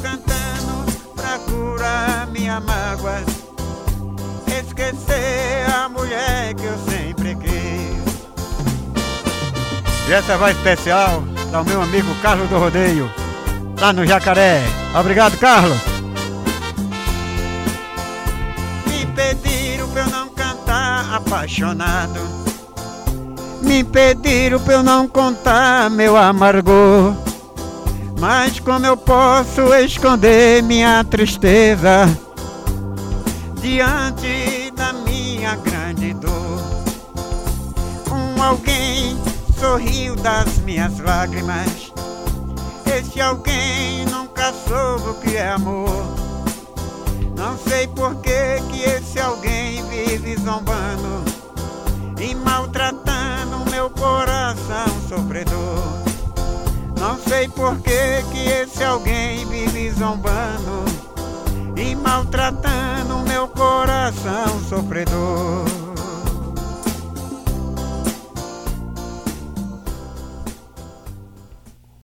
cantando pra curar minhas mágoas, esquecer a mulher que eu sempre quis. E essa vai especial ao meu amigo Carlos do Rodeio, lá no Jacaré. Obrigado, Carlos. Me pediram pra eu não cantar apaixonado, me pediram pra eu não contar meu amargor, mas como eu posso esconder minha tristeza diante da minha grande dor? Alguém sorriu das minhas lágrimas, esse alguém nunca soube o que é amor. Não sei por que esse alguém vive zombando e maltratando meu coração sofredor. Não sei por que esse alguém vive zombando e maltratando meu coração sofredor.